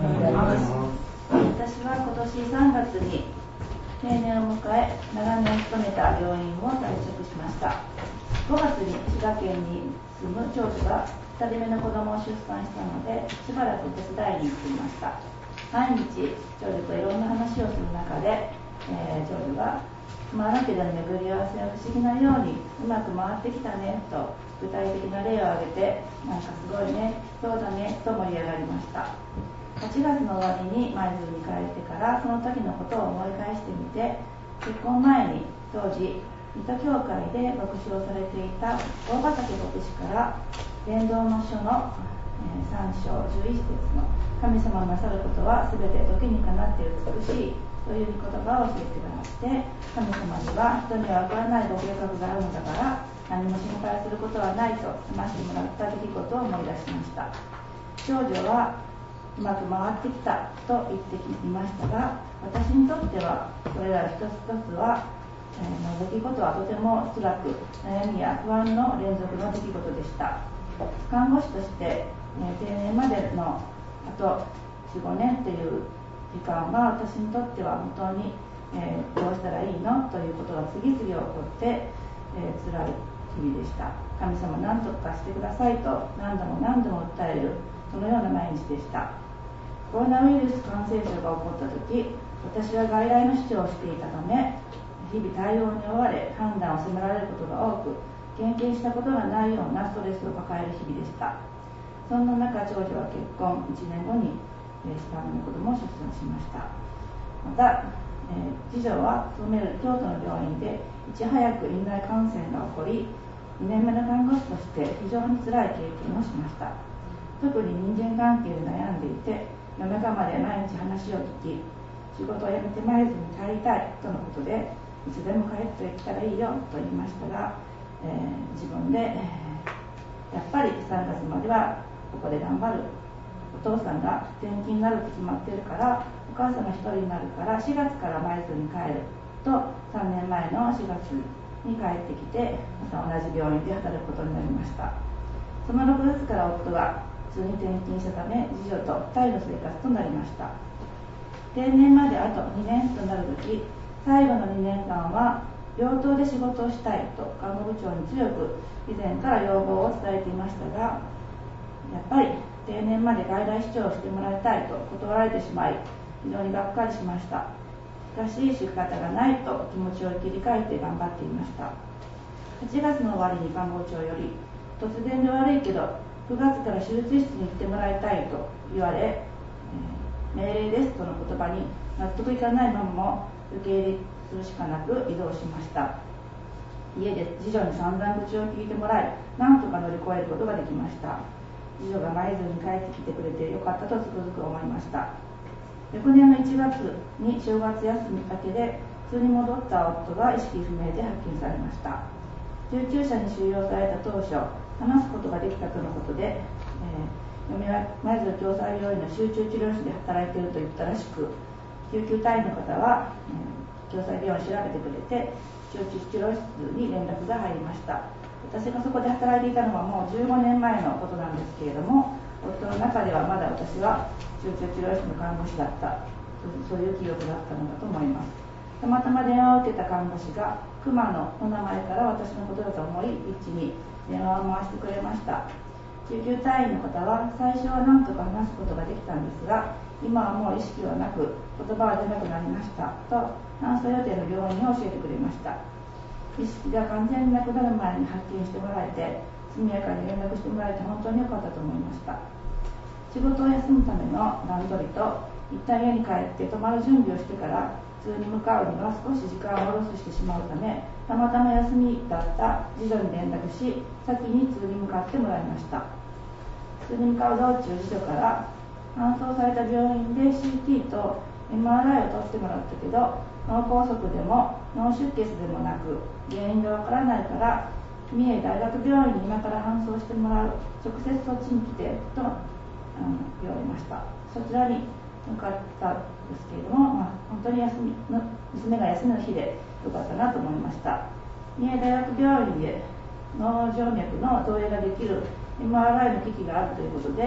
私は今年3月に定年を迎え、長年勤めた病院を退職しました。5月に滋賀県に住む長女が2人目の子供を出産したので、しばらく手伝いに行っていました。毎日長女といろんな話をする中で、長女があるけど巡り合わせは不思議なようにうまく回ってきたねと具体的な例を挙げて、なんかすごいね、そうだねと盛り上がりました。8月の終わりに舞鶴に帰ってからその時のことを思い返してみて、結婚前に当時水戸教会で牧師をされていた大畑牧師から伝道の書の3章11節の神様のなさることはすべて時にかなって美しいという言葉を教えてくださって、神様には人には分からないご計画があるのだから何も心配することはないと話してもらった出来事を思い出しました。長女はうまく回ってきたと言っていましたが、私にとってはこれら一つ一つは、出来事はとても辛く悩みや不安の連続の出来事でした。看護師として、定年までのあと 4,5 年という時間は私にとっては本当に、どうしたらいいのということが次々起こって、辛い日々でした。神様何とかしてくださいと何度も何度も訴える、そのような毎日でした。コロナウイルス感染症が起こった時、私は外来の市長をしていたため、日々対応に追われ判断を迫られることが多く、経験したことがないようなストレスを抱える日々でした。そんな中、長女は結婚1年後に3人の子供を出産しました。また、次女は勤める京都の病院でいち早く院内感染が起こり、2年目の看護師として非常に辛い経験をしました。特に人間関係で悩んでいて、夜中まで毎日話を聞き、仕事を辞めて舞鶴に帰りたいとのことで、いつでも帰ってきたらいいよと言いましたが、自分で、やっぱり3月まではここで頑張る、お父さんが転勤になるって決まってるから、お母さんが1人になるから4月から舞鶴に帰ると3年前の4月に帰ってきて、また同じ病院で働くことになりました。その6月から夫が普通に転勤したため、次女と2人の生活となりました。定年まであと2年となるとき、最後の2年間は病棟で仕事をしたいと看護部長に強く以前から要望を伝えていましたが、やっぱり定年まで外来市長をしてもらいたいと断られてしまい、非常にがっかりしました。しかし仕方がないと気持ちを切り替えて頑張っていました。8月の終わりに看護部長より、突然で悪いけど9月から手術室に行ってもらいたいと言われ、命令ですとの言葉に納得いかないままも受け入れするしかなく移動しました。家で次女に散々口を聞いてもらい、なんとか乗り越えることができました。次女が舞鶴に帰ってきてくれてよかったとつくづく思いました。翌年の1月に正月休み明けで普通に戻った夫が意識不明で発見されました。救急車に収容された当初、話すことができたとのことで、嫁は舞鶴共済病院の集中治療室で働いていると言ったらしく、救急隊員の方は、共済病院を調べてくれて集中治療室に連絡が入りました。私がそこで働いていたのはもう15年前のことなんですけれども、夫の中ではまだ私は集中治療室の看護師だった、そういう記憶だったのだと思います。たまたま電話を受けた看護師が熊野の名前から私のことだと思い、一に電話を回してくれました。救急隊員の方は最初は何とか話すことができたんですが、今はもう意識はなく言葉は出なくなりましたと搬送予定の病院を教えてくれました。意識が完全になくなる前に発見してもらえて、速やかに連絡してもらえて本当に良かったと思いました。仕事を休むための段取りと、一旦家に帰って泊まる準備をしてから普通に向かうには少し時間をロスしてしまうため、たまたま休みだった次女に連絡し、先に通に向かってもらいました。通に向かう道中、次女から搬送された病院で CT と MRI を取ってもらったけど、脳梗塞でも脳出血でもなく原因がわからないから三重大学病院に今から搬送してもらう、直接そっちに来てと言われました。そちらに向かったんですけれども、本当に娘が休みの日でよかったなと思いました。三重大学病院で脳静脈の投影ができる MRI の機器があるということで、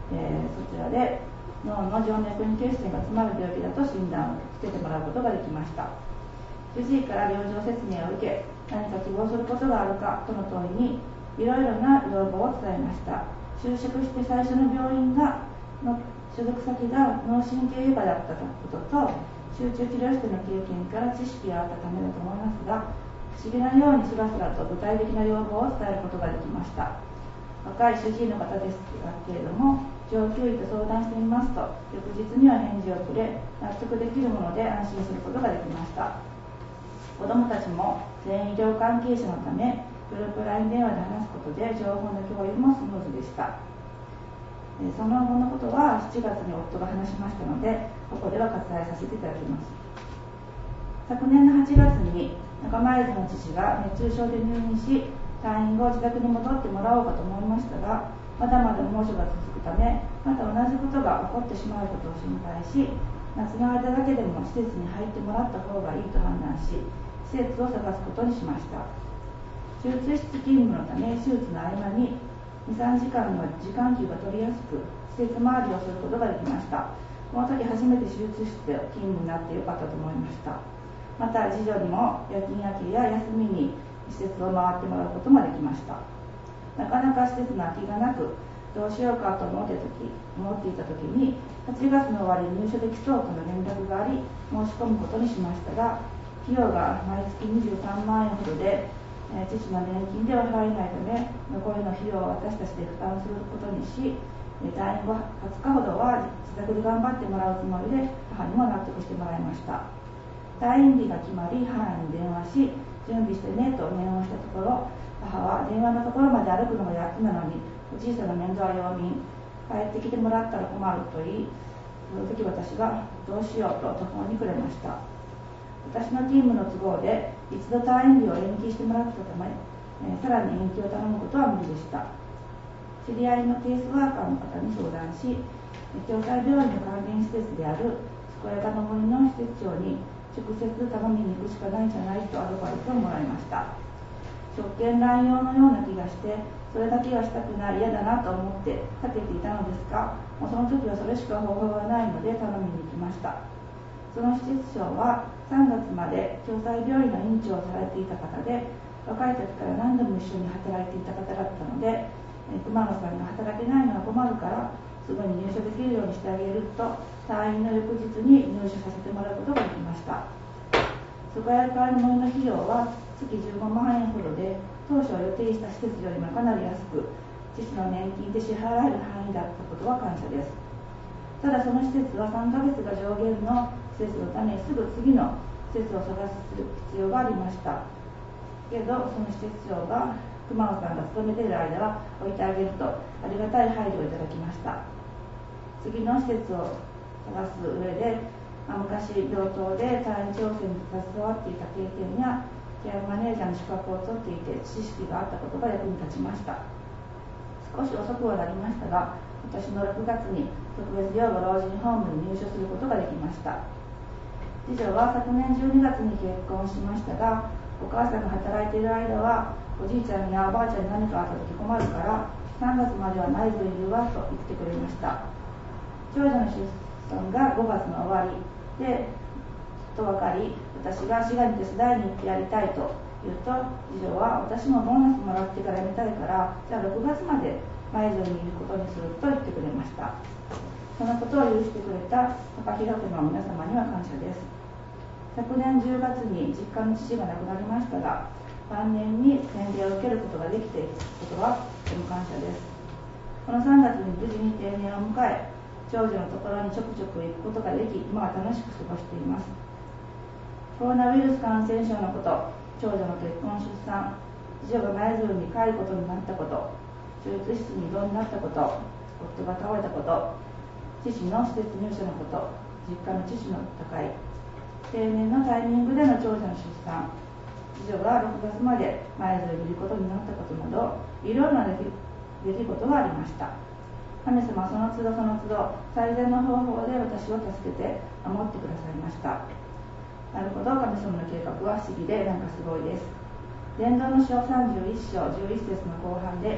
そちらで脳の静脈に血栓が詰まる病気だと診断をつけてもらうことができました。主治医から病状説明を受け、何か希望することがあるかとの問いにいろいろな要望を伝えました。就職して最初の病院の所属先が脳神経外科だったことと、集中治療室の経験から知識があったためだと思いますが、不思議なようにスラスラと具体的な要望を伝えることができました。若い主治医の方ですけれども、上級医と相談してみますと、翌日には返事をくれ、納得できるもので安心することができました。子どもたちも全医療関係者のため、グループ LINE 電話で話すことで情報の共有もスムーズでした。その後のことは7月に夫が話しましたので、ここでは割愛させていただきます。昨年の8月に仲間入りの父が熱中症で入院し、退院後自宅に戻ってもらおうかと思いましたが、まだまだ猛暑が続くため、また同じことが起こってしまうことを心配し、夏の間だけでも施設に入ってもらった方がいいと判断し、施設を探すことにしました。手術室勤務のため、手術の合間に 2,3 時間の時間給が取りやすく、施設回りをすることができました。この時初めて手術室で勤務になってよかったと思いました。また次女にも夜勤明けや休みに施設を回ってもらうこともできました。なかなか施設の空きがなく、どうしようかと思っていた時に8月の終わりに入所できそうとの連絡があり、申し込むことにしましたが、費用が毎月23万円ほどで、父の年金では入らないため、残りの費用を私たちで負担することにし、退院後20日ほどは自宅で頑張ってもらうつもりで、母にも納得してもらいました。退院日が決まり、母に電話し、準備してねと念をしたところ、母は電話のところまで歩くのがやっとなのに、おじいさんの面倒は要民、帰ってきてもらったら困ると言い、その時私がどうしようと途方に暮れました。私の勤務の都合で一度退院日を延期してもらったため、さらに延期を頼むことは無理でした。知り合いのケースワーカーの方に相談し、共済病院の関連施設である健やかの森の施設長に直接頼みに行くしかないんじゃないとアドバイスをもらいました。職権乱用のような気がして、それだけはしたくない、嫌だなと思って避けていたのですが、もうその時はそれしか方法がないので頼みに行きました。その施設長は3月まで共済病院の院長をされていた方で、若い時から何度も一緒に働いていた方だったので、熊野さんが働けないのは困るからすぐに入所できるようにしてあげると、退院の翌日に入所させてもらうことができました。健やかの森の費用は月15万円ほどで、当初予定した施設よりもかなり安く、父の年金で支払える範囲だったことは感謝です。ただその施設は3ヶ月が上限の施設のため、すぐ次の施設を探す必要がありました。けどその施設長が熊野さんが勤めている間は置いてあげると、ありがたい配慮をいただきました。次の施設を探す上で、昔病棟で退院調整に携わっていた経験やケアマネージャーの資格を取っていて知識があったことが役に立ちました。少し遅くはなりましたが、今年の6月に特別養護老人ホームに入所することができました。次女は昨年12月に結婚しましたが、お母さんが働いている間はおじいちゃんやおばあちゃんに何かあった時困るから3月までは内部いるわと言ってくれました。長女の出産が5月の終わりでと分かり、私が滋賀に手伝いに行ってやりたいと言うと、次女は私もボーナスもらってから辞めたいから、じゃあ6月まで舞鶴にいることにすると言ってくれました。そのことを許してくれた高平家の皆様には感謝です。昨年10月に実家の父が亡くなりましたが、晩年に洗礼を受けることができていることはとても感謝です。この3月に無事に定年を迎え、長女のところにちょくちょく行くことができ、今は楽しく過ごしています。コロナウイルス感染症のこと、長女の結婚出産、次女が舞鶴に帰ることになったこと、手術室に異動になったこと、夫が倒れたこと、父の施設入所のこと、実家の父の他界、定年のタイミングでの長女の出産、次女が6月まで舞鶴にいることになったことなど、いろいろな出来事がありました。神様はその都度その都度最善の方法で私を助けて守ってくださいました。なるほど、神様の計画は不思議でなんかすごいです。伝道の書31章11節の後半で、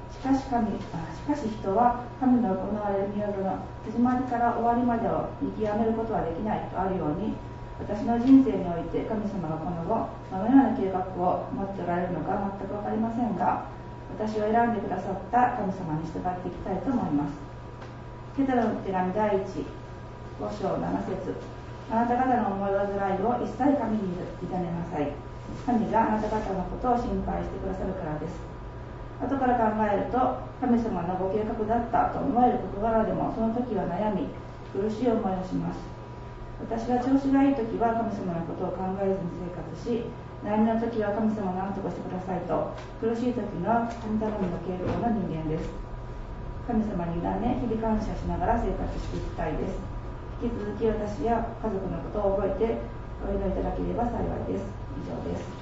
しかし人は神の行われる御業の始まりから終わりまでを見極めることはできないとあるように、私の人生において神様がこの後どのような計画を持っておられるのか全く分かりませんが、私を選んでくださった神様に従っていきたいと思います。ペテロの手紙第1、5章7節、あなた方の思い煩いを一切神に委ねなさい。神があなた方のことを心配してくださるからです。後から考えると、神様のご計画だったと思える事柄でも、その時は悩み、苦しい思いをします。私は調子がいい時は神様のことを考えずに生活し、悩みの時は神様を何とかしてくださいと、苦しい時の神頼みの傾向の人間です。神様に委ね、日々感謝しながら生活していきたいです。引き続き私や家族のことを覚えてお祈りいただければ幸いです。以上です。